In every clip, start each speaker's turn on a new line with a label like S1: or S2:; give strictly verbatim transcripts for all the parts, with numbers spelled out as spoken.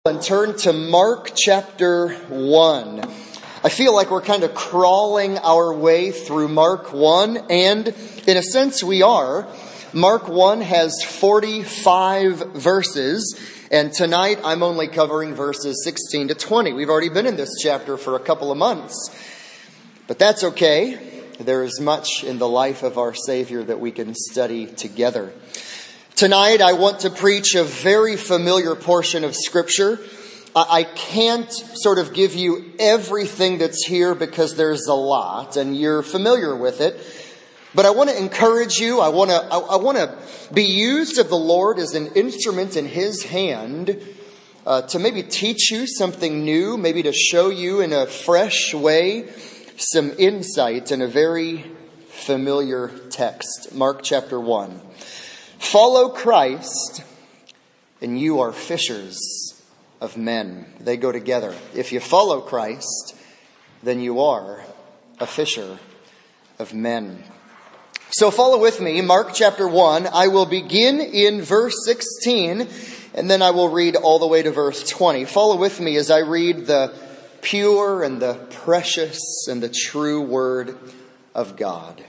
S1: And turn to Mark chapter one. I feel like we're kind of crawling our way through Mark one, and in a sense we are. Mark one has forty-five verses, and tonight I'm only covering verses sixteen to twenty. We've already been in this chapter for a couple of months, but that's okay. There is much in the life of our Savior that we can study together. Tonight, I want to preach a very familiar portion of Scripture. I can't sort of give you everything that's here because there's a lot and you're familiar with it. But I want to encourage you. I want to, I, I want to be used of the Lord as an instrument in His hand uh, to maybe teach you something new, maybe to show you in a fresh way some insight in a very familiar text. Mark chapter one. Follow Christ, and you are fishers of men. They go together. If you follow Christ, then you are a fisher of men. So follow with me, Mark chapter one. I will begin in verse sixteen, and then I will read all the way to verse twenty. Follow with me as I read the pure and the precious and the true word of God.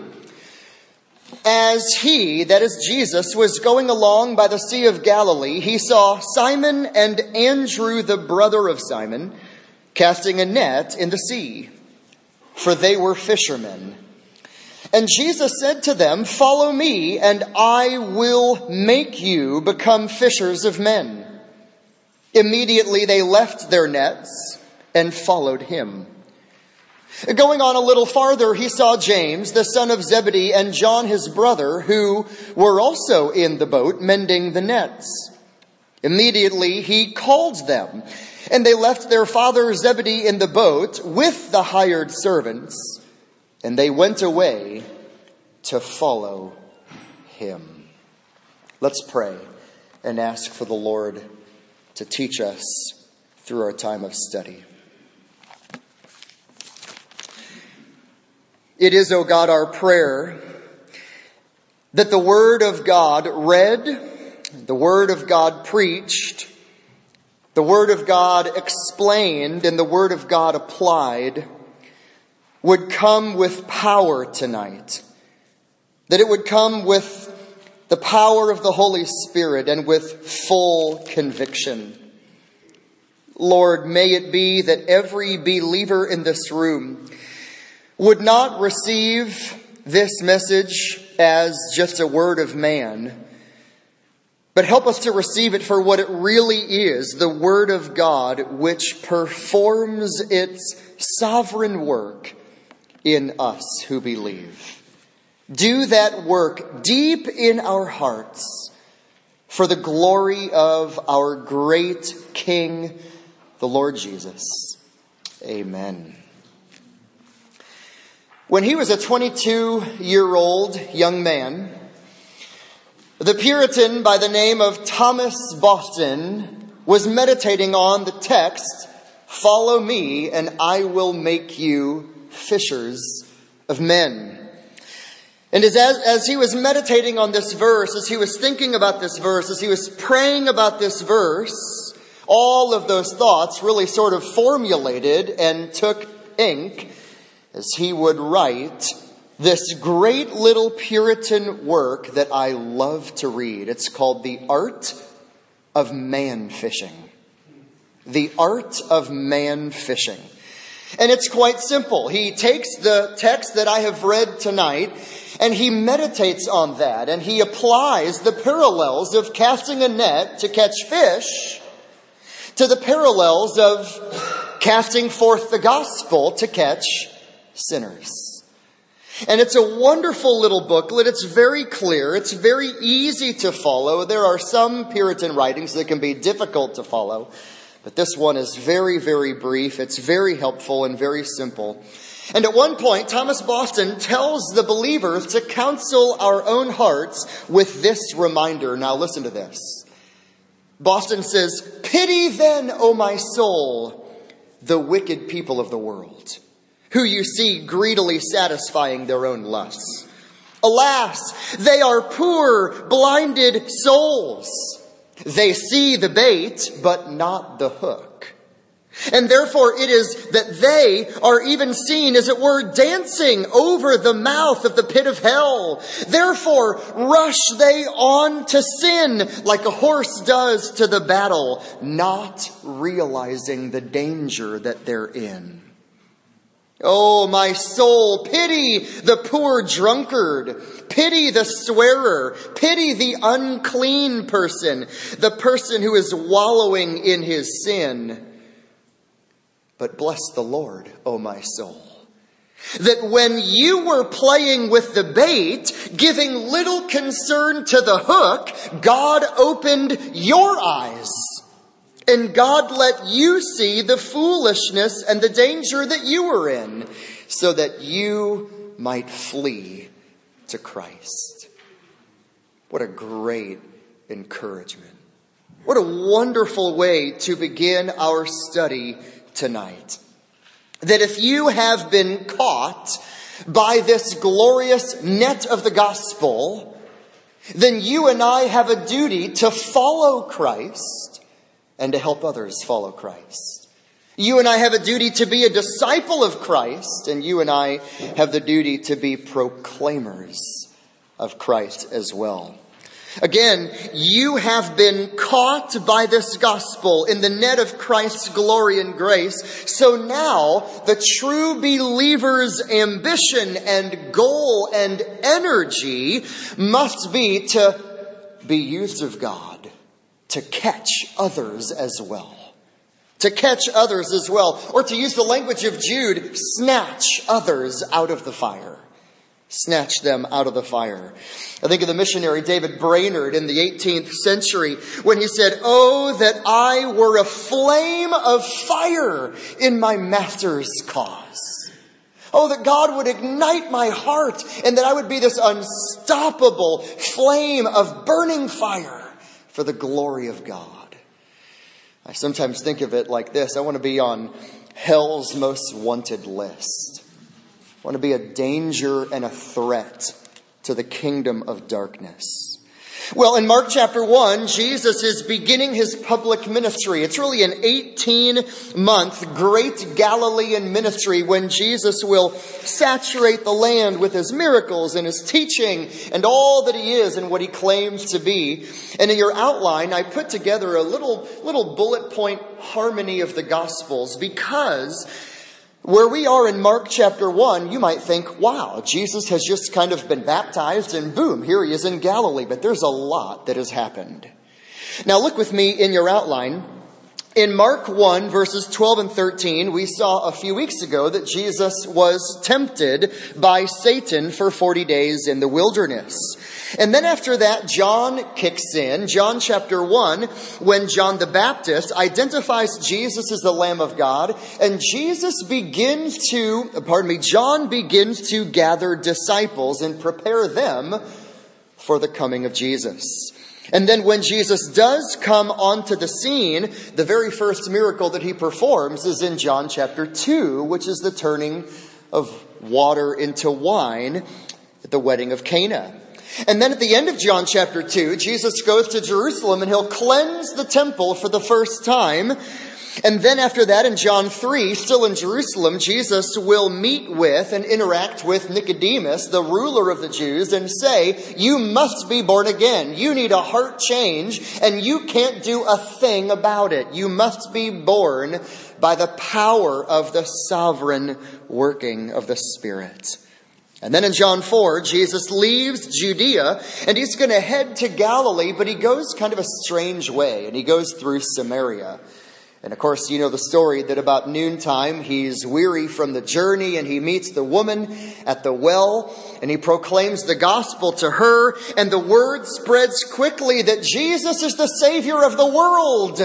S1: As he, that is Jesus, was going along by the Sea of Galilee, he saw Simon and Andrew, the brother of Simon, casting a net in the sea, for they were fishermen. And Jesus said to them, "Follow me, and I will make you become fishers of men." Immediately they left their nets and followed him. Going on a little farther, he saw James, the son of Zebedee, and John, his brother, who were also in the boat, mending the nets. Immediately he called them, and they left their father Zebedee in the boat with the hired servants, and they went away to follow him. Let's pray and ask for the Lord to teach us through our time of study. It is, O God, our prayer that the Word of God read, the Word of God preached, the Word of God explained, and the Word of God applied would come with power tonight. That it would come with the power of the Holy Spirit and with full conviction. Lord, may it be that every believer in this room would not receive this message as just a word of man, but help us to receive it for what it really is, the Word of God, which performs its sovereign work in us who believe. Do that work deep in our hearts for the glory of our great King, the Lord Jesus. Amen. When he was a twenty-two-year-old young man, the Puritan by the name of Thomas Boston was meditating on the text, "Follow me, and I will make you fishers of men." And as, as he was meditating on this verse, as he was thinking about this verse, as he was praying about this verse, all of those thoughts really sort of formulated and took ink as he would write this great little Puritan work that I love to read. It's called The Art of Man Fishing. The Art of Man Fishing. And it's quite simple. He takes the text that I have read tonight and he meditates on that, and he applies the parallels of casting a net to catch fish to the parallels of casting forth the gospel to catch sinners. And it's a wonderful little booklet. It's very clear. It's very easy to follow. There are some Puritan writings that can be difficult to follow, but this one is very, very brief. It's very helpful and very simple. And at one point, Thomas Boston tells the believers to counsel our own hearts with this reminder. Now listen to this. Boston says, "Pity then, O my soul, the wicked people of the world, who you see greedily satisfying their own lusts. Alas, they are poor, blinded souls. They see the bait, but not the hook. And therefore it is that they are even seen, as it were, dancing over the mouth of the pit of hell. Therefore rush they on to sin like a horse does to the battle, not realizing the danger that they're in. Oh, my soul, pity the poor drunkard. Pity the swearer. Pity the unclean person, the person who is wallowing in his sin. But bless the Lord, O my soul, that when you were playing with the bait, giving little concern to the hook, God opened your eyes. And God let you see the foolishness and the danger that you were in, so that you might flee to Christ. What a great encouragement. What a wonderful way to begin our study tonight. That if you have been caught by this glorious net of the gospel, then you and I have a duty to follow Christ and to help others follow Christ. You and I have a duty to be a disciple of Christ, and you and I have the duty to be proclaimers of Christ as well. Again, you have been caught by this gospel in the net of Christ's glory and grace. So now the true believer's ambition and goal and energy must be to be used of God, to catch others as well. To catch others as well. Or to use the language of Jude, snatch others out of the fire. Snatch them out of the fire. I think of the missionary David Brainerd in the eighteenth century when he said, "Oh, that I were a flame of fire in my master's cause. Oh, that God would ignite my heart and that I would be this unstoppable flame of burning fire for the glory of God." I sometimes think of it like this. I want to be on hell's most wanted list. I want to be a danger and a threat to the kingdom of darkness. Well, in Mark chapter one, Jesus is beginning his public ministry. It's really an eighteen-month great Galilean ministry when Jesus will saturate the land with his miracles and his teaching and all that he is and what he claims to be. And in your outline, I put together a little, little bullet point harmony of the Gospels, because where we are in Mark chapter one, you might think, wow, Jesus has just kind of been baptized and boom, here he is in Galilee. But there's a lot that has happened. Now look with me in your outline. In Mark one, verses twelve and thirteen, we saw a few weeks ago that Jesus was tempted by Satan for forty days in the wilderness. And then after that, John kicks in, John chapter one, when John the Baptist identifies Jesus as the Lamb of God, and Jesus begins to, pardon me, John begins to gather disciples and prepare them for the coming of Jesus. And then when Jesus does come onto the scene, the very first miracle that he performs is in John chapter two, which is the turning of water into wine at the wedding of Cana. And then at the end of John chapter two, Jesus goes to Jerusalem and he'll cleanse the temple for the first time. And then after that, in John three, still in Jerusalem, Jesus will meet with and interact with Nicodemus, the ruler of the Jews, and say, you must be born again. You need a heart change, and you can't do a thing about it. You must be born by the power of the sovereign working of the Spirit. And then in John four, Jesus leaves Judea, and he's going to head to Galilee, but he goes kind of a strange way, and he goes through Samaria. And of course, you know the story that about noontime, he's weary from the journey and he meets the woman at the well and he proclaims the gospel to her, and the word spreads quickly that Jesus is the Savior of the world.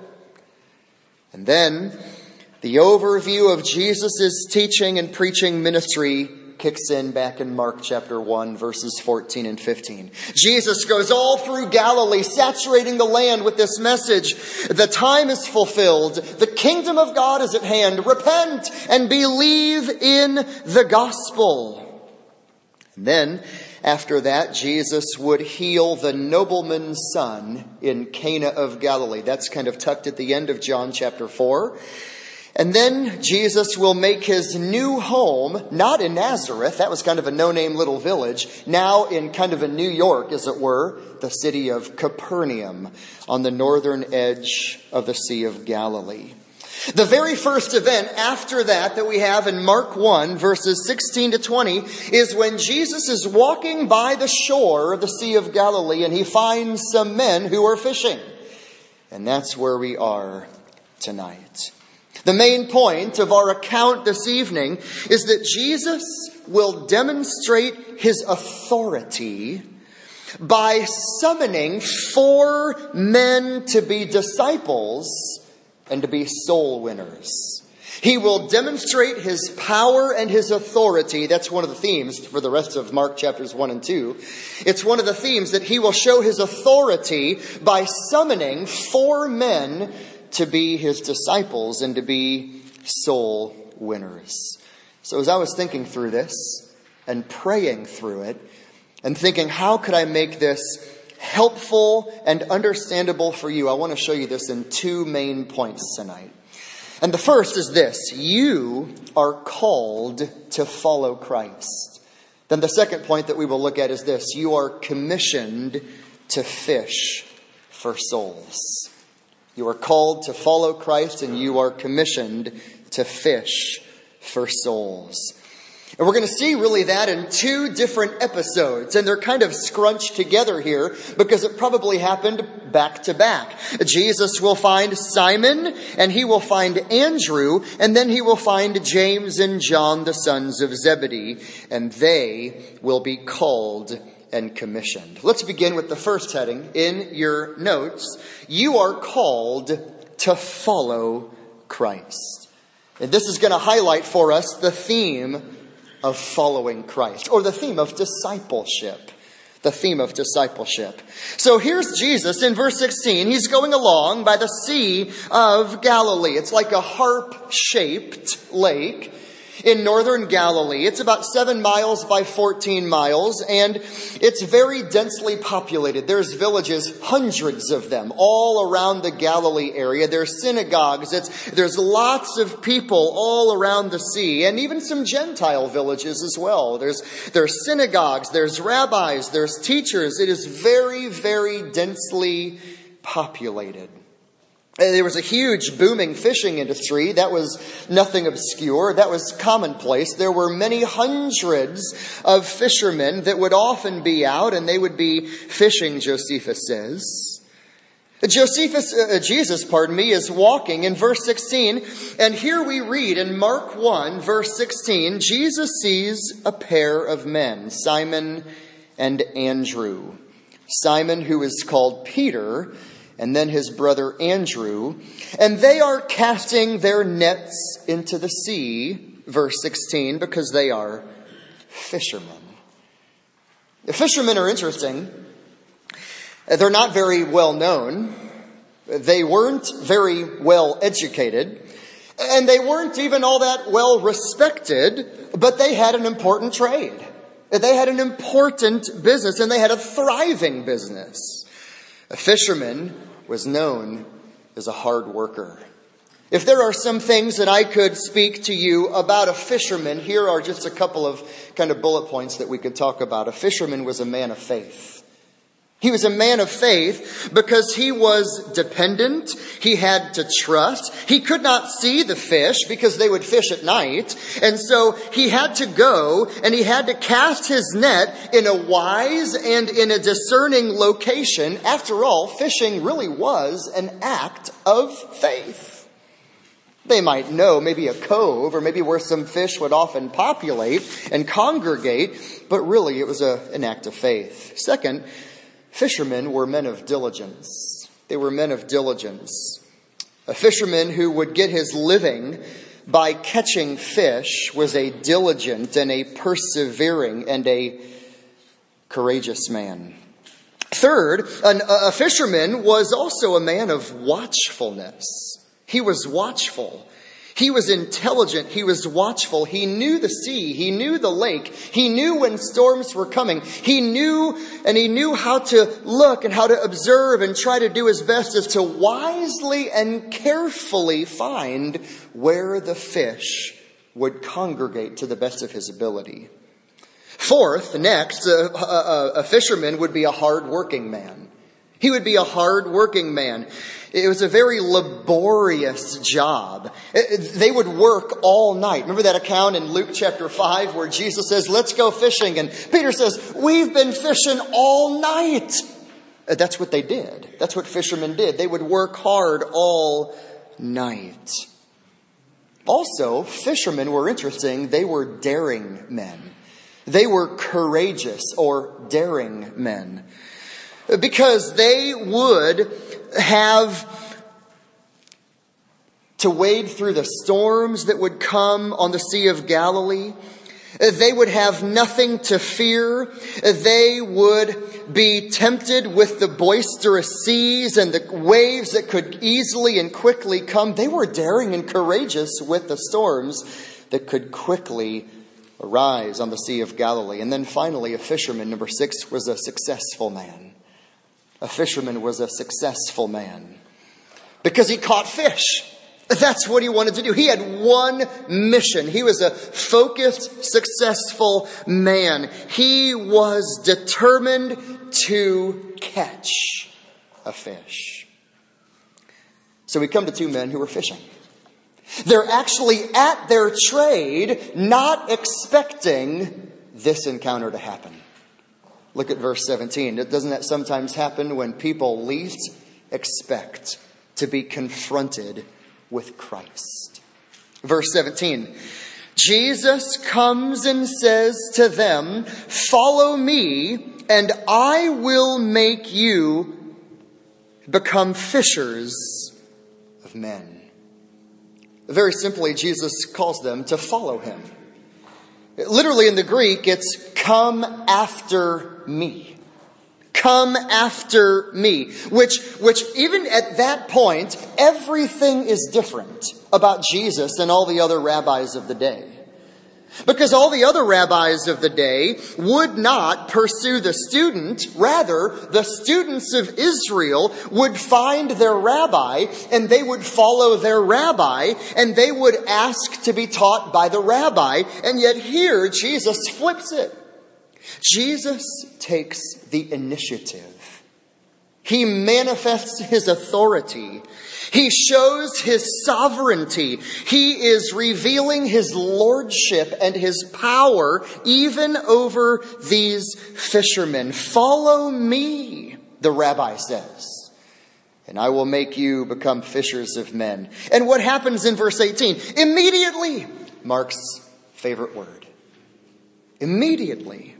S1: And then the overview of Jesus' teaching and preaching ministry kicks in back in Mark chapter one, verses fourteen and fifteen. Jesus goes all through Galilee, saturating the land with this message. The time is fulfilled. The kingdom of God is at hand. Repent and believe in the gospel. And then, After that, Jesus would heal the nobleman's son in Cana of Galilee. That's kind of tucked at the end of John chapter four. And then Jesus will make his new home, not in Nazareth, that was kind of a no-name little village, now in kind of a New York, as it were, the city of Capernaum, on the northern edge of the Sea of Galilee. The very first event after that that we have in Mark one, verses sixteen to twenty, is when Jesus is walking by the shore of the Sea of Galilee and he finds some men who are fishing. And that's where we are tonight. The main point of our account this evening is that Jesus will demonstrate his authority by summoning four men to be disciples and to be soul winners. He will demonstrate his power and his authority. That's one of the themes for the rest of Mark chapters one and two. It's one of the themes that he will show his authority by summoning four men to be his disciples and to be soul winners. So as I was thinking through this and praying through it and thinking, how could I make this helpful and understandable for you? I want to show you this in two main points tonight. And the first is this: you are called to follow Christ. Then the second point that we will look at is this: you are commissioned to fish for souls. You are called to follow Christ and you are commissioned to fish for souls. And we're going to see really that in two different episodes. And they're kind of scrunched together here because it probably happened back to back. Jesus will find Simon and he will find Andrew. And then he will find James and John, the sons of Zebedee. And they will be called and commissioned. Let's begin with the first heading in your notes. You are called to follow Christ. And this is going to highlight for us the theme of following Christ, or the theme of discipleship. The theme of discipleship. So here's Jesus in verse sixteen. He's going along by the Sea of Galilee. It's like a harp-shaped lake in northern Galilee. It's about seven miles by fourteen miles, and it's very densely populated. There's villages, hundreds of them, all around the Galilee area. There's synagogues. It's, there's lots of people all around the sea, and even some Gentile villages as well. There's, there's synagogues, there's rabbis, there's teachers. It is very, very densely populated. There was a huge booming fishing industry. That was nothing obscure. That was commonplace. There were many hundreds of fishermen that would often be out and they would be fishing, Josephus says. Josephus, uh, Jesus, pardon me, is walking in verse sixteen. And here we read in Mark one, verse sixteen, Jesus sees a pair of men, Simon and Andrew. Simon, who is called Peter, and then his brother Andrew, and they are casting their nets into the sea, verse sixteen, because they are fishermen. The fishermen are interesting. They're not very well known. They weren't very well educated. And they weren't even all that well respected, but they had an important trade. They had an important business, and they had a thriving business. A fisherman was known as a hard worker. If there are some things that I could speak to you about a fisherman, here are just a couple of kind of bullet points that we could talk about. A fisherman was a man of faith. He was a man of faith because he was dependent. He had to trust. He could not see the fish because they would fish at night. And so he had to go and he had to cast his net in a wise and in a discerning location. After all, fishing really was an act of faith. They might know maybe a cove or maybe where some fish would often populate and congregate, but really it was a, an act of faith. Second, fishermen were men of diligence. They were men of diligence. A fisherman who would get his living by catching fish was a diligent and a persevering and a courageous man. Third, an, a fisherman was also a man of watchfulness. He was watchful. He was intelligent. He was watchful. He knew the sea. He knew the lake. He knew when storms were coming. He knew, and he knew how to look and how to observe and try to do his best as to wisely and carefully find where the fish would congregate to the best of his ability. Fourth, next, a, a, a fisherman would be a hard-working man. He would be a hard-working man. It was a very laborious job. They would work all night. Remember that account in Luke chapter five where Jesus says, let's go fishing. And Peter says, we've been fishing all night. That's what they did. That's what fishermen did. They would work hard all night. Also, fishermen were interesting. They were daring men. They were courageous or daring men. Because they would have to wade through the storms that would come on the Sea of Galilee. They would have nothing to fear. They would be tempted with the boisterous seas and the waves that could easily and quickly come. They were daring and courageous with the storms that could quickly arise on the Sea of Galilee. And then finally, a fisherman, number six, was a successful man. A fisherman was a successful man because he caught fish. That's what he wanted to do. He had one mission. He was a focused, successful man. He was determined to catch a fish. So we come to two men who were fishing. They're actually at their trade, not expecting this encounter to happen. Look at verse seventeen. Doesn't that sometimes happen when people least expect to be confronted with Christ? Verse seventeen. Jesus comes and says to them, follow me, and I will make you become fishers of men. Very simply, Jesus calls them to follow him. Literally in the Greek, it's come after me. Come after me. Which, which even at that point, everything is different about Jesus and all the other rabbis of the day. Because all the other rabbis of the day would not pursue the student. Rather, the students of Israel would find their rabbi and they would follow their rabbi and they would ask to be taught by the rabbi. And yet here, Jesus flips it. Jesus takes the initiative. He manifests his authority. He shows his sovereignty. He is revealing his lordship and his power even over these fishermen. Follow me, the rabbi says, and I will make you become fishers of men. And what happens in verse eighteen? Immediately, Mark's favorite word. Immediately.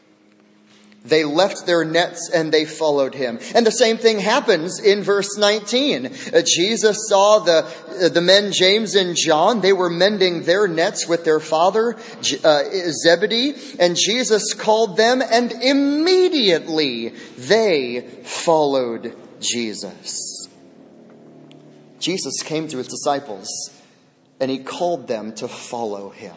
S1: They left their nets and they followed him. And the same thing happens in verse nineteen. Uh, Jesus saw the uh, the men James and John. They were mending their nets with their father uh, Zebedee. And Jesus called them and immediately they followed Jesus. Jesus came to his disciples and he called them to follow him.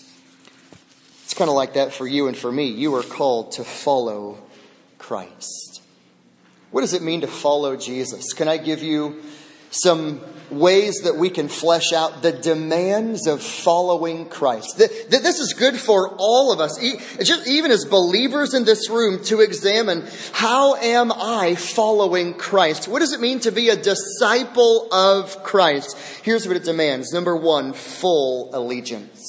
S1: It's kind of like that for you and for me. You are called to follow Christ. What does it mean to follow Jesus? Can I give you some ways that we can flesh out the demands of following Christ? This is good for all of us, even as believers in this room, to examine, how am I following Christ? What does it mean to be a disciple of Christ? Here's what it demands. Number one, full allegiance.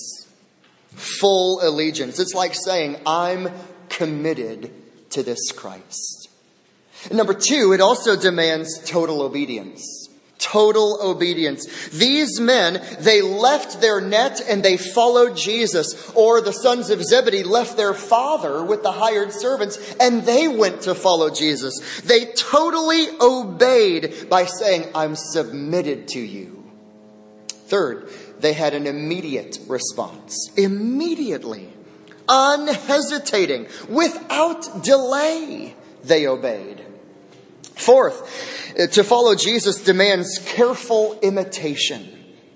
S1: Full allegiance. It's like saying, I'm committed to this Christ. And number two, it also demands total obedience. Total obedience. These men, they left their net and they followed Jesus. Or the sons of Zebedee left their father with the hired servants and they went to follow Jesus. They totally obeyed by saying, I'm submitted to you. Third, they had an immediate response. Immediately, unhesitating, without delay, they obeyed. Fourth, to follow Jesus demands careful imitation.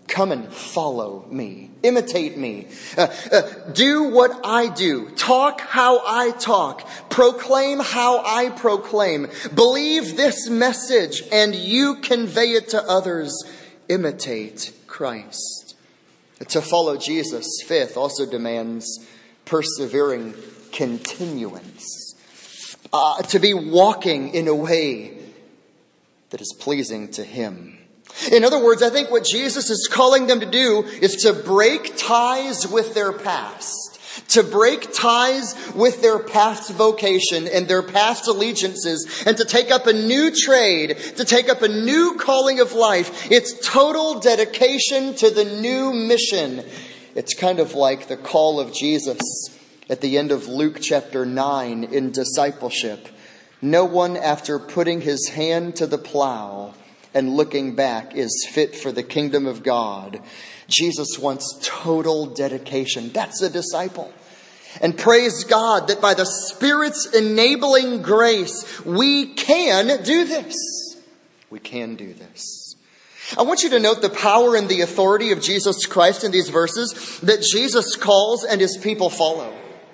S1: Come and follow me. Imitate me. Uh, uh, do what I do. Talk how I talk. Proclaim how I proclaim. Believe this message and you convey it to others. Imitate Christ. To follow Jesus, fifth, also demands persevering continuance. Uh, to be walking in a way that is pleasing to Him. In other words, I think what Jesus is calling them to do is to break ties with their past. To break ties with their past vocation and their past allegiances, and to take up a new trade, to take up a new calling of life. It's total dedication to the new mission. It's kind of like the call of Jesus at the end of Luke chapter nine in discipleship. No one, after putting his hand to the plow and looking back, is fit for the kingdom of God. Jesus wants total dedication. That's a disciple. And praise God that by the Spirit's enabling grace, we can do this. We can do this. I want you to note the power and the authority of Jesus Christ in these verses, that Jesus calls and His people follow.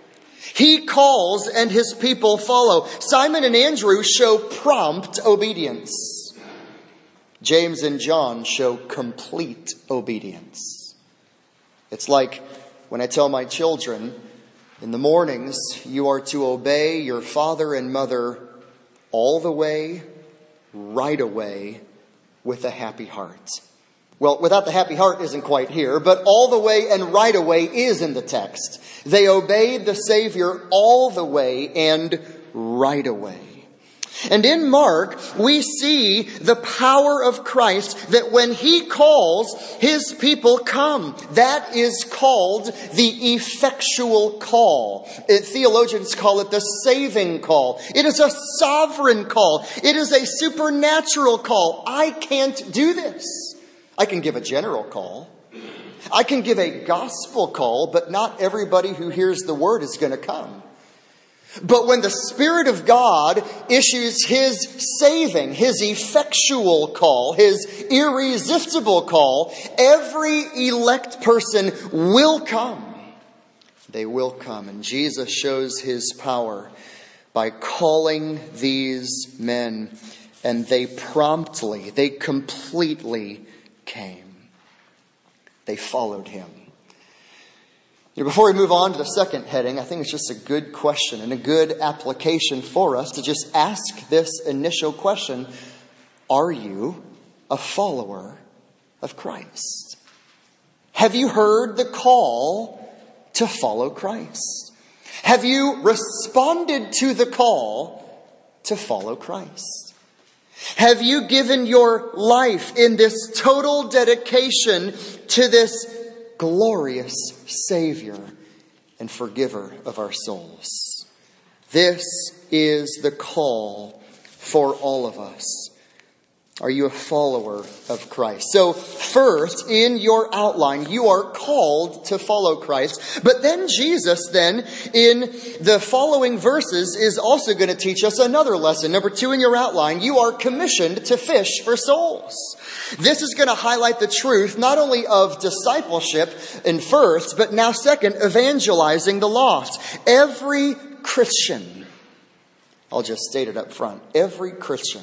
S1: He calls and His people follow. Simon and Andrew show prompt obedience. James and John show complete obedience. It's like when I tell my children, in the mornings, you are to obey your father and mother all the way, right away, with a happy heart. Well, without the happy heart isn't quite here, but all the way and right away is in the text. They obeyed the Savior all the way and right away. And in Mark, we see the power of Christ, that when He calls, His people come. That is called the effectual call. Theologians call it the saving call. It is a sovereign call. It is a supernatural call. I can't do this. I can give a general call. I can give a gospel call, but not everybody who hears the word is going to come. But when the Spirit of God issues His saving, His effectual call, His irresistible call, every elect person will come. They will come. And Jesus shows His power by calling these men. And they promptly, they completely came. They followed Him. You know, before we move on to the second heading, I think it's just a good question and a good application for us to just ask this initial question. Are you a follower of Christ? Have you heard the call to follow Christ? Have you responded to the call to follow Christ? Have you given your life in this total dedication to this glorious Savior and forgiver of our souls? This is the call for all of us. Are you a follower of Christ? So first, in your outline, you are called to follow Christ. But then Jesus, then, in the following verses, is also going to teach us another lesson. Number two in your outline, you are commissioned to fish for souls. This is going to highlight the truth not only of discipleship in first, but now second, evangelizing the lost. Every Christian, I'll just state it up front, every Christian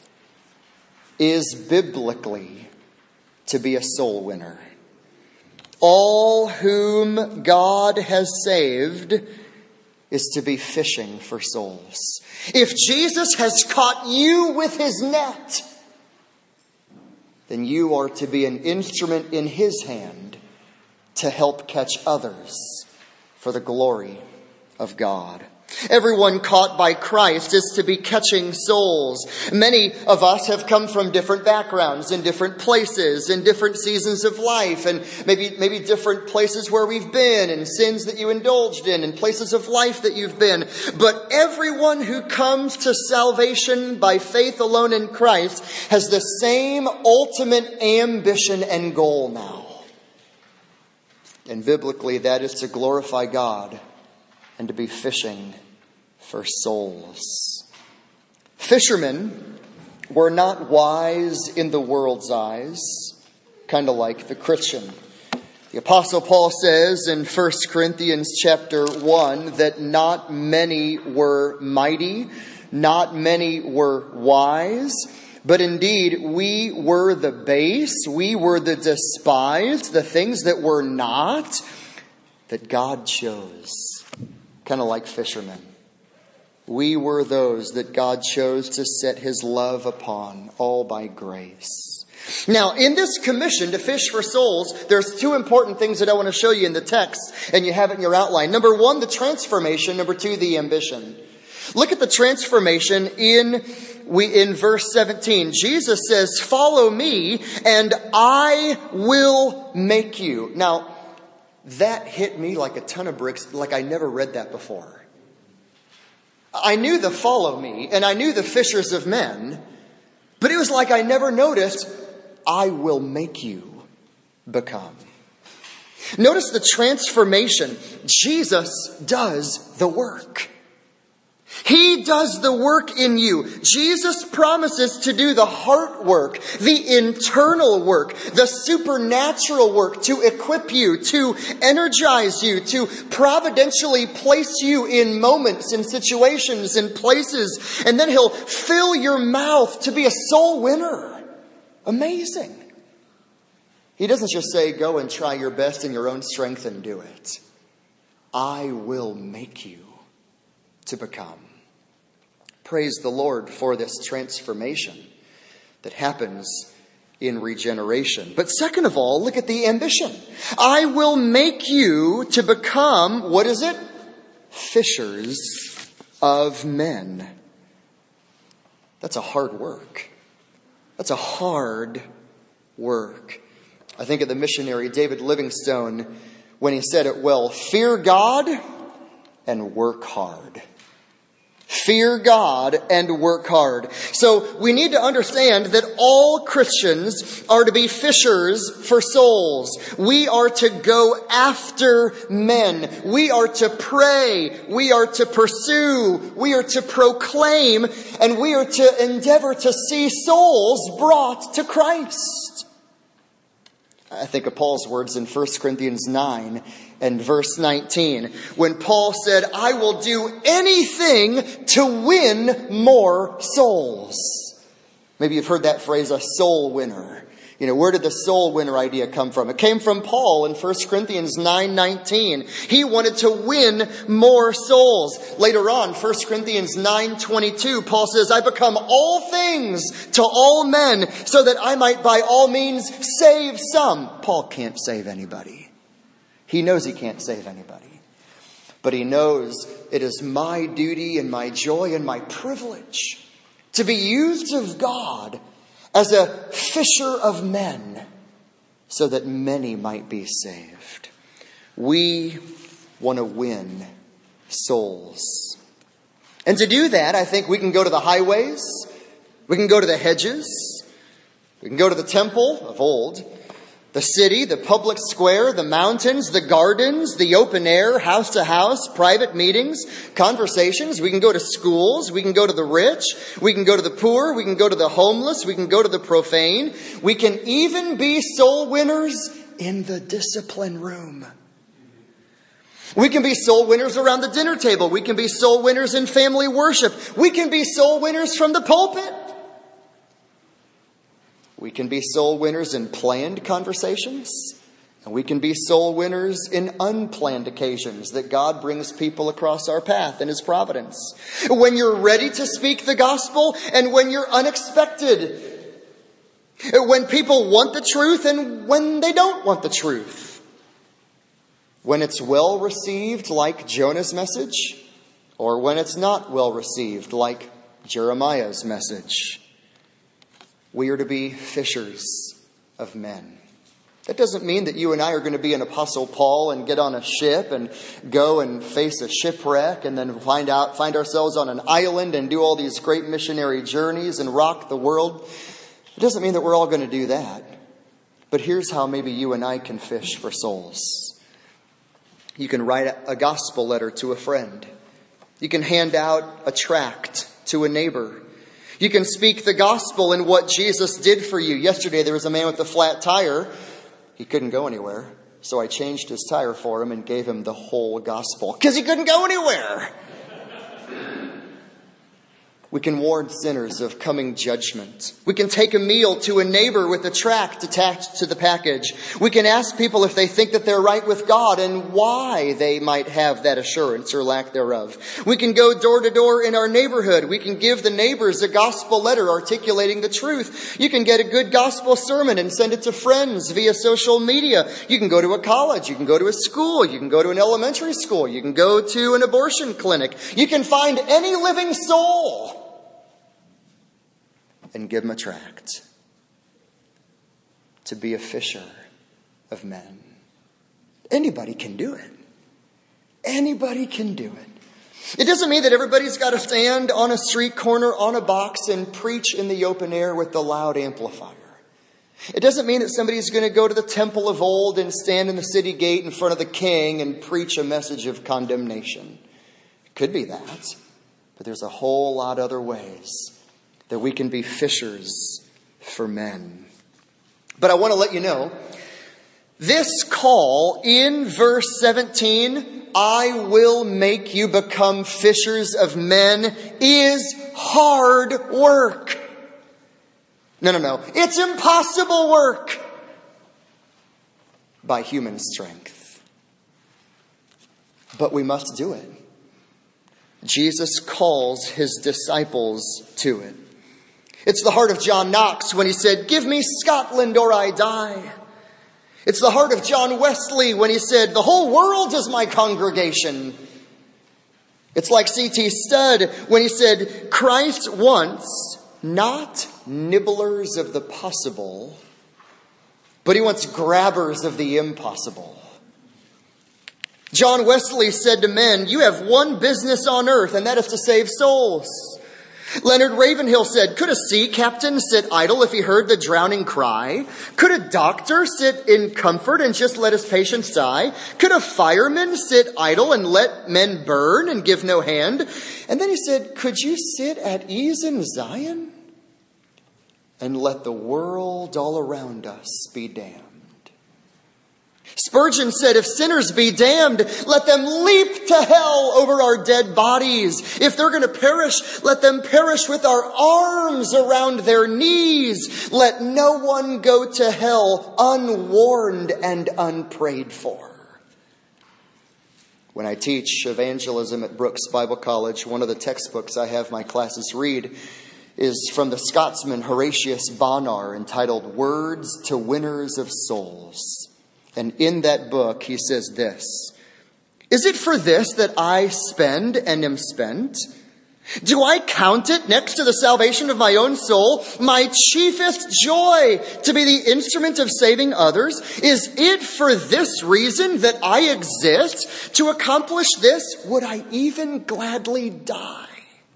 S1: is biblically to be a soul winner. All whom God has saved is to be fishing for souls. If Jesus has caught you with His net, then you are to be an instrument in His hand to help catch others for the glory of God. Everyone caught by Christ is to be catching souls. Many of us have come from different backgrounds, in different places, in different seasons of life, and maybe maybe different places where we've been, and sins that you indulged in, and places of life that you've been. But everyone who comes to salvation by faith alone in Christ has the same ultimate ambition and goal now. And biblically, that is to glorify God and to be fishing for souls. Fishermen were not wise in the world's eyes. kind of like the Christian. The Apostle Paul says in First Corinthians chapter one that not many were mighty, not many were wise, but indeed we were the base, we were the despised, the things that were not, that God chose. Kind of like fishermen. We were those that God chose to set his love upon, all by grace. Now, in this commission to fish for souls, there's two important things that I want to show you in the text, and you have it in your outline. Number one, the transformation. Number two, the ambition. Look at the transformation in we in verse seventeen. Jesus says, "Follow me, and I will make you." Now, that hit me like a ton of bricks, like I never read that before. I knew the follow me, and I knew the fishers of men, but it was like I never noticed, I will make you become. Notice the transformation. Jesus does the work. He does the work in you. Jesus promises to do the heart work, the internal work, the supernatural work to equip you, to energize you, to providentially place you in moments, in situations, in places. And then he'll fill your mouth to be a soul winner. Amazing. He doesn't just say, go and try your best in your own strength and do it. I will make you to become. Praise the Lord for this transformation that happens in regeneration. But second of all, look at the ambition. I will make you to become, what is it? Fishers of men. That's a hard work. That's a hard work. I think of the missionary David Livingstone when he said it well, fear God and work hard. Fear God and work hard. So we need to understand that all Christians are to be fishers for souls. We are to go after men. We are to pray. We are to pursue. We are to proclaim. And we are to endeavor to see souls brought to Christ. I think of Paul's words in First Corinthians nine and verse nineteen, when Paul said, I will do anything to win more souls. Maybe you've heard that phrase, a soul winner. You know, where did the soul winner idea come from? It came from Paul in First Corinthians nine nineteen. He wanted to win more souls. Later on, First Corinthians nine twenty-two, Paul says, I become all things to all men so that I might by all means save some. Paul can't save anybody. He knows he can't save anybody. But he knows it is my duty and my joy and my privilege to be used of God as a fisher of men so that many might be saved. We want to win souls. And to do that, I think we can go to the highways. We can go to the hedges. We can go to the temple of old. The city, the public square, the mountains, the gardens, the open air, house to house, private meetings, conversations. We can go to schools. We can go to the rich. We can go to the poor. We can go to the homeless. We can go to the profane. We can even be soul winners in the discipline room. We can be soul winners around the dinner table. We can be soul winners in family worship. We can be soul winners from the pulpit. We can be soul winners in planned conversations, and we can be soul winners in unplanned occasions that God brings people across our path in His providence. When you're ready to speak the gospel and when you're unexpected. When people want the truth and when they don't want the truth. When it's well received like Jonah's message, or when it's not well received like Jeremiah's message. We are to be fishers of men. That doesn't mean that you and I are going to be an Apostle Paul and get on a ship and go and face a shipwreck and then find out, find ourselves on an island and do all these great missionary journeys and rock the world. It doesn't mean that we're all going to do that. But here's how maybe you and I can fish for souls. You can write a gospel letter to a friend. You can hand out a tract to a neighbor. You can speak the gospel and what Jesus did for you. Yesterday there was a man with a flat tire. He couldn't go anywhere. So I changed his tire for him and gave him the whole gospel. Because he couldn't go anywhere. We can warn sinners of coming judgment. We can take a meal to a neighbor with a tract attached to the package. We can ask people if they think that they're right with God and why they might have that assurance or lack thereof. We can go door to door in our neighborhood. We can give the neighbors a gospel letter articulating the truth. You can get a good gospel sermon and send it to friends via social media. You can go to a college. You can go to a school. You can go to an elementary school. You can go to an abortion clinic. You can find any living soul and give them a tract to be a fisher of men. Anybody can do it. Anybody can do it. It doesn't mean that everybody's got to stand on a street corner on a box and preach in the open air with the loud amplifier. It doesn't mean that somebody's going to go to the temple of old and stand in the city gate in front of the king and preach a message of condemnation. It could be that, but there's a whole lot of other ways that we can be fishers for men. But I want to let you know, this call in verse seventeen, I will make you become fishers of men, is hard work. No, no, no. It's impossible work by human strength. But we must do it. Jesus calls his disciples to it. It's the heart of John Knox when he said, "Give me Scotland or I die." It's the heart of John Wesley when he said, "The whole world is my congregation." It's like C T Studd when he said, "Christ wants not nibblers of the possible, but he wants grabbers of the impossible." John Wesley said to men, "You have one business on earth, and that is to save souls." Leonard Ravenhill said, "Could a sea captain sit idle if he heard the drowning cry? Could a doctor sit in comfort and just let his patients die? Could a fireman sit idle and let men burn and give no hand?" And then he said, "Could you sit at ease in Zion and let the world all around us be damned?" Spurgeon said, "If sinners be damned, let them leap to hell over our dead bodies. If they're going to perish, let them perish with our arms around their knees. Let no one go to hell unwarned and unprayed for." When I teach evangelism at Brooks Bible College, one of the textbooks I have my classes read is from the Scotsman Horatius Bonar, entitled "Words to Winners of Souls." And in that book, he says this: "Is it for this that I spend and am spent? Do I count it, next to the salvation of my own soul, my chiefest joy to be the instrument of saving others? Is it for this reason that I exist? To accomplish this, would I even gladly die?"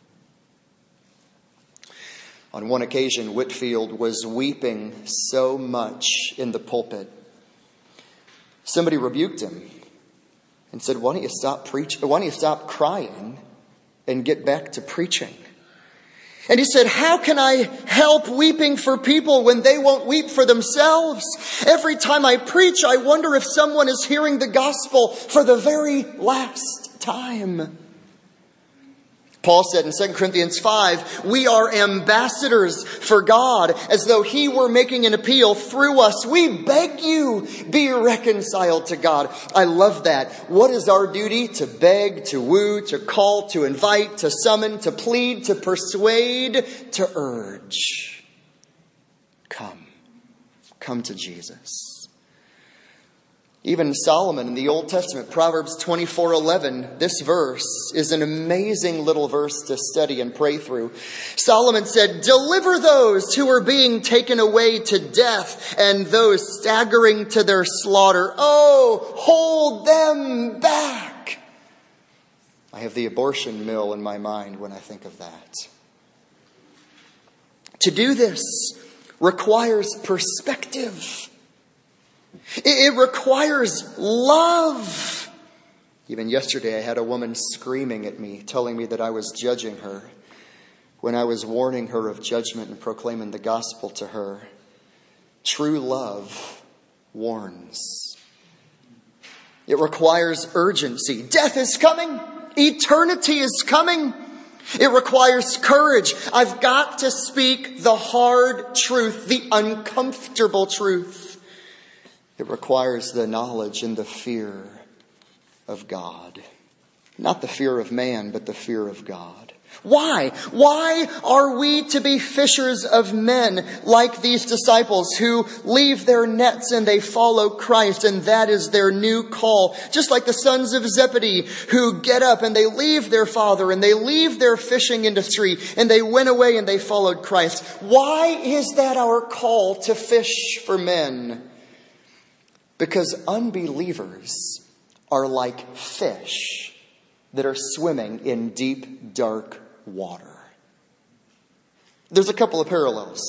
S1: On one occasion, Whitefield was weeping so much in the pulpit. Somebody rebuked him and said, "Why don't you stop preaching? Why don't you stop crying and get back to preaching?" And he said, "How can I help weeping for people when they won't weep for themselves? Every time I preach, I wonder if someone is hearing the gospel for the very last time." Paul said in Second Corinthians five, "We are ambassadors for God, as though he were making an appeal through us. We beg you, be reconciled to God." I love that. What is our duty? To beg, to woo, to call, to invite, to summon, to plead, to persuade, to urge. Come. Come to Jesus. Even Solomon in the Old Testament, Proverbs twenty-four eleven, this verse is an amazing little verse to study and pray through. Solomon said, "Deliver those who are being taken away to death and those staggering to their slaughter. Oh, hold them back." I have the abortion mill in my mind when I think of that. To do this requires perspective. It requires love. Even yesterday I had a woman screaming at me, telling me that I was judging her. when I was warning her of judgment and proclaiming the gospel to her. True love warns. It requires urgency. Death is coming. Eternity is coming. It requires courage. I've got to speak the hard truth, the uncomfortable truth. It requires the knowledge and the fear of God. Not the fear of man, but the fear of God. Why? Why are we to be fishers of men like these disciples who leave their nets and they follow Christ, and that is their new call? Just like the sons of Zebedee who get up and they leave their father and they leave their fishing industry and they went away and they followed Christ. Why is that our call to fish for men? Because unbelievers are like fish that are swimming in deep, dark water. There's a couple of parallels.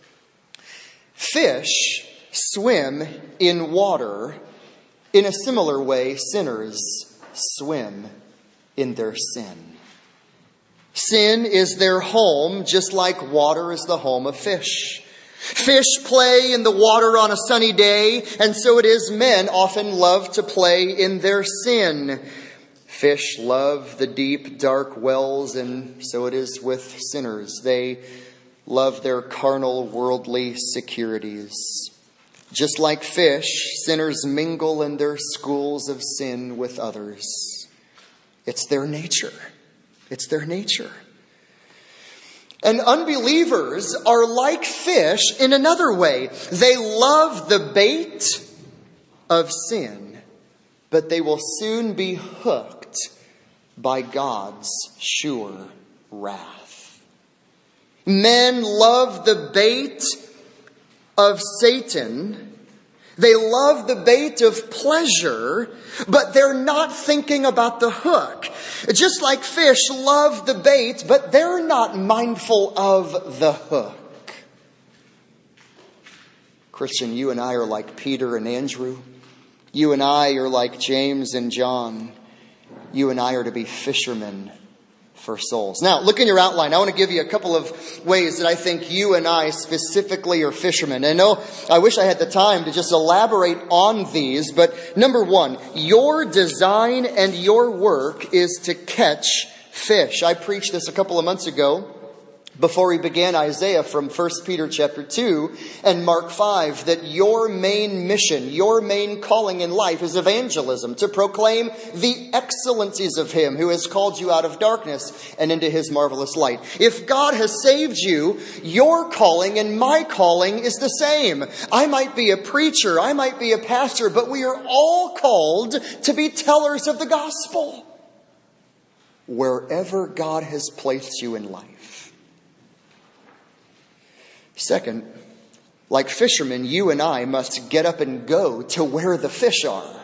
S1: Fish swim in water. In a similar way, sinners swim in their sin. Sin is their home, just like water is the home of fish. Fish play in the water on a sunny day, and so it is men often love to play in their sin. Fish love the deep, dark wells, and so it is with sinners. They love their carnal, worldly securities. Just like fish, sinners mingle in their schools of sin with others. It's their nature. It's their nature. And unbelievers are like fish in another way. They love the bait of sin, but they will soon be hooked by God's sure wrath. Men love the bait of Satan. They love the bait of pleasure, but they're not thinking about the hook. Just like fish love the bait, but they're not mindful of the hook. Christian, you and I are like Peter and Andrew. You and I are like James and John. You and I are to be fishermen for souls. Now, look in your outline. I want to give you a couple of ways that I think you and I specifically are fishermen. I know I wish I had the time to just elaborate on these, but number one, your design and your work is to catch fish. I preached this a couple of months ago before we began Isaiah from First Peter chapter two and Mark five, that your main mission, your main calling in life is evangelism, to proclaim the excellencies of Him who has called you out of darkness and into His marvelous light. If God has saved you, your calling and my calling is the same. I might be a preacher, I might be a pastor, but we are all called to be tellers of the gospel wherever God has placed you in life. Second, like fishermen, you and I must get up and go to where the fish are.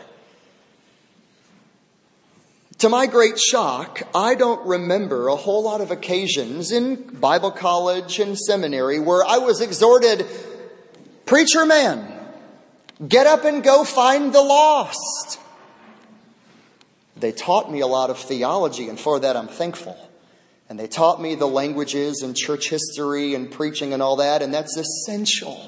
S1: To my great shock, I don't remember a whole lot of occasions in Bible college and seminary where I was exhorted, preacher man, get up and go find the lost. They taught me a lot of theology, and for that I'm thankful. And they taught me the languages and church history and preaching and all that, and that's essential.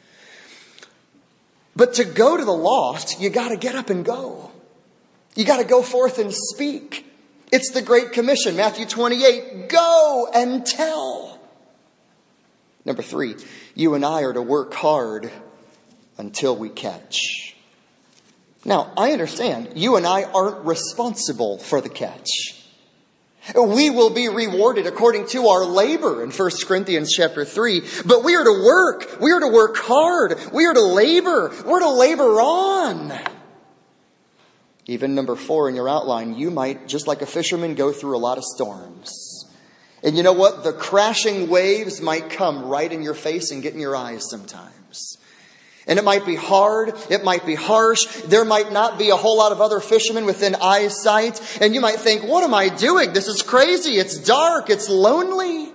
S1: But to go to the lost, you got to get up and go. You got to go forth and speak. It's the Great Commission, Matthew twenty-eight, go and tell. Number three, you and I are to work hard until we catch. Now, I understand you and I aren't responsible for the catch. We will be rewarded according to our labor in First Corinthians chapter three. But we are to work. We are to work hard. We are to labor. We're to labor on. Even number four in your outline, you might, just like a fisherman, go through a lot of storms. And you know what? The crashing waves might come right in your face and get in your eyes sometimes. And it might be hard. It might be harsh. There might not be a whole lot of other fishermen within eyesight. And you might think, what am I doing? This is crazy. It's dark. It's lonely.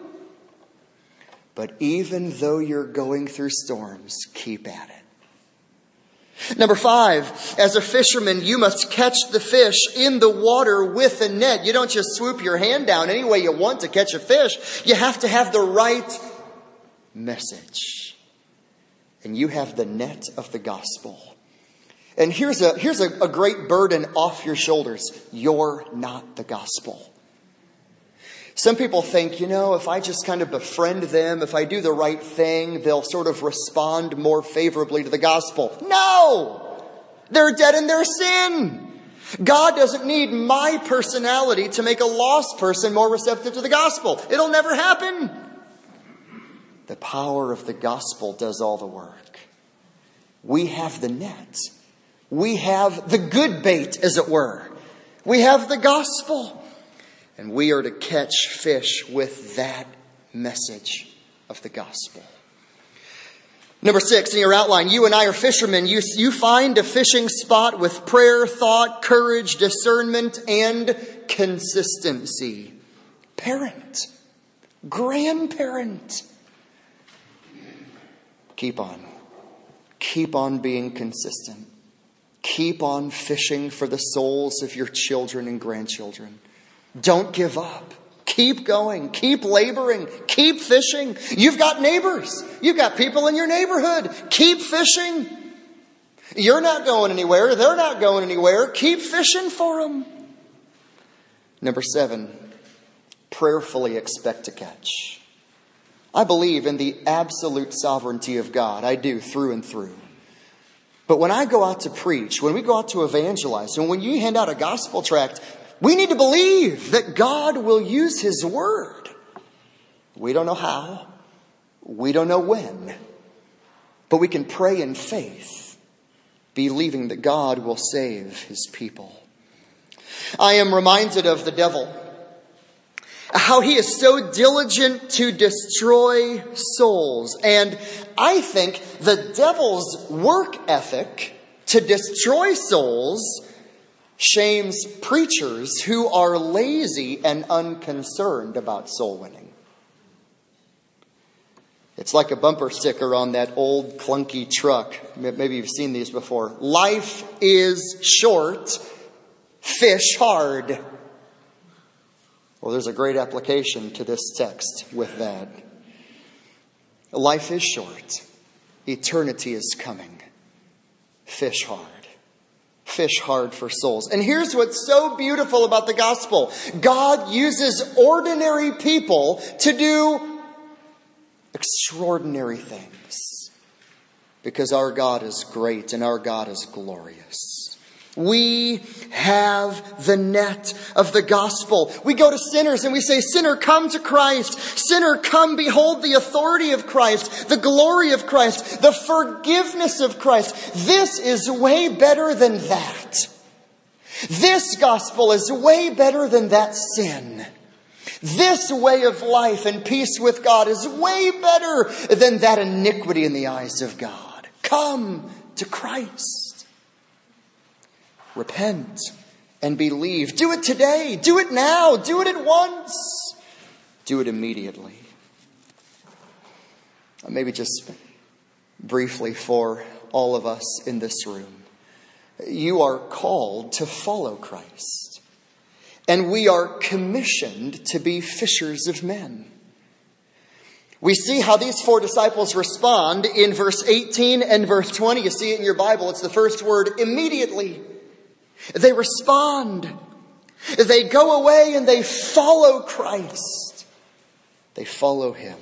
S1: But even though you're going through storms, keep at it. Number five, as a fisherman, you must catch the fish in the water with a net. You don't just swoop your hand down any way you want to catch a fish. You have to have the right message. And you have the net of the gospel. And here's a, here's a, a great burden off your shoulders. You're not the gospel. Some people think, you know, if I just kind of befriend them, if I do the right thing, they'll sort of respond more favorably to the gospel. No! They're dead in their sin. God doesn't need my personality to make a lost person more receptive to the gospel. It'll never happen. The power of the gospel does all the work. We have the net. We have the good bait, as it were. We have the gospel. And we are to catch fish with that message of the gospel. Number six, in your outline, you and I are fishermen. You, you find a fishing spot with prayer, thought, courage, discernment, and consistency. Parent. Grandparent. Keep on. Keep on being consistent. Keep on fishing for the souls of your children and grandchildren. Don't give up. Keep going. Keep laboring. Keep fishing. You've got neighbors. You've got people in your neighborhood. Keep fishing. You're not going anywhere. They're not going anywhere. Keep fishing for them. Number seven, prayerfully expect to catch. I believe in the absolute sovereignty of God. I do, through and through. But when I go out to preach, when we go out to evangelize, and when you hand out a gospel tract, we need to believe that God will use His word. We don't know how. We don't know when. But we can pray in faith, believing that God will save His people. I am reminded of the devil. How he is so diligent to destroy souls. And I think the devil's work ethic to destroy souls shames preachers who are lazy and unconcerned about soul winning. It's like a bumper sticker on that old clunky truck. Maybe you've seen these before. Life is short, fish hard. Well, there's a great application to this text with that. Life is short. Eternity is coming. Fish hard. Fish hard for souls. And here's what's so beautiful about the gospel. God uses ordinary people to do extraordinary things. Because our God is great and our God is glorious. We have the net of the gospel. We go to sinners and we say, sinner, come to Christ. Sinner, come behold the authority of Christ, the glory of Christ, the forgiveness of Christ. This is way better than that. This gospel is way better than that sin. This way of life and peace with God is way better than that iniquity in the eyes of God. Come to Christ. Repent and believe. Do it today. Do it now. Do it at once. Do it immediately. Maybe just briefly for all of us in this room. You are called to follow Christ. And we are commissioned to be fishers of men. We see how these four disciples respond in verse eighteen and verse twenty. You see it in your Bible. It's the first word, immediately. They respond. They go away and they follow Christ. They follow Him.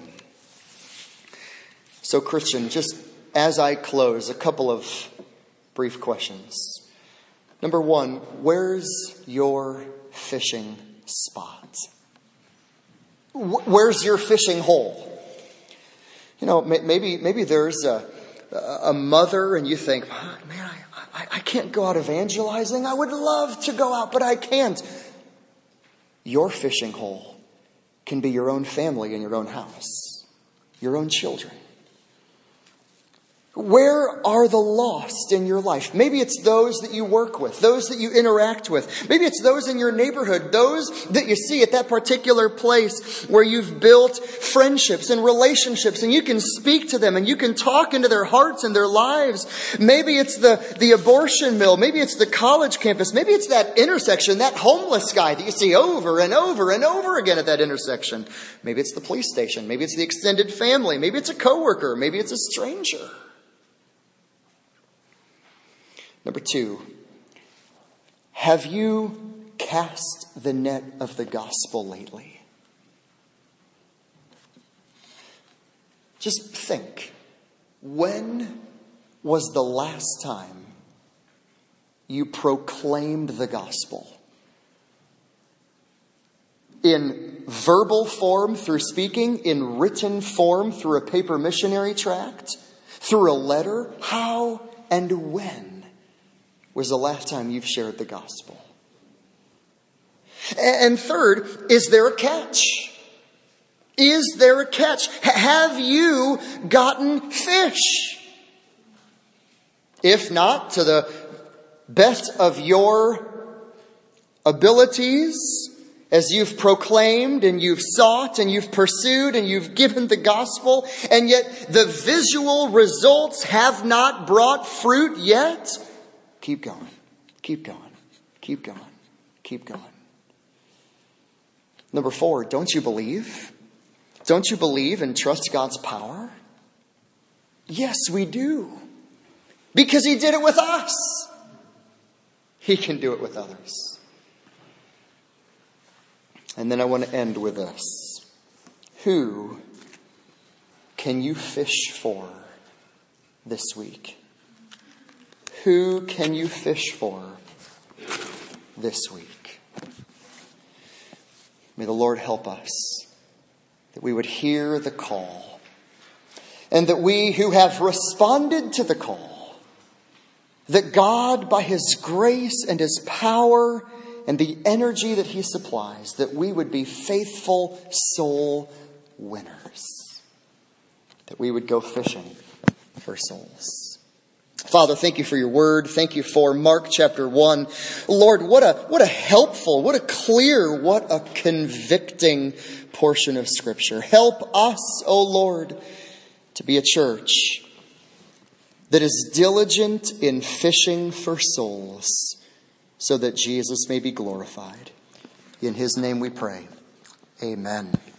S1: So, Christian, just as I close, a couple of brief questions. Number one, where's your fishing spot? Where's your fishing hole? You know, maybe maybe there's a, a mother and you think, oh, man, I I, I can't go out evangelizing. I would love to go out, but I can't. Your fishing hole can be your own family and your own house, your own children. Where are the lost in your life? Maybe it's those that you work with, those that you interact with. Maybe it's those in your neighborhood, those that you see at that particular place where you've built friendships and relationships, and you can speak to them and you can talk into their hearts and their lives. Maybe it's the, the abortion mill. Maybe it's the college campus. Maybe it's that intersection, that homeless guy that you see over and over and over again at that intersection. Maybe it's the police station. Maybe it's the extended family. Maybe it's a coworker. Maybe it's a stranger. Number two, have you cast the net of the gospel lately? Just think, when was the last time you proclaimed the gospel? In verbal form through speaking, in written form through a paper missionary tract, through a letter? How and when was the last time you've shared the gospel? And third, is there a catch? Is there a catch? Have you gotten fish? If not, to the best of your abilities, as you've proclaimed and you've sought and you've pursued and you've given the gospel, and yet the visual results have not brought fruit yet, keep going, keep going, keep going, keep going. Number four, don't you believe? Don't you believe and trust God's power? Yes, we do. Because He did it with us. He can do it with others. And then I want to end with this. Who can you fish for this week? Who can you fish for this week? May the Lord help us that we would hear the call, and that we who have responded to the call, that God, by His grace and His power and the energy that He supplies, that we would be faithful soul winners, that we would go fishing for souls. Father, thank you for your word. Thank you for Mark chapter one. Lord, what a, what a helpful, what a clear, what a convicting portion of Scripture. Help us, O Lord, to be a church that is diligent in fishing for souls so that Jesus may be glorified. In His name we pray. Amen.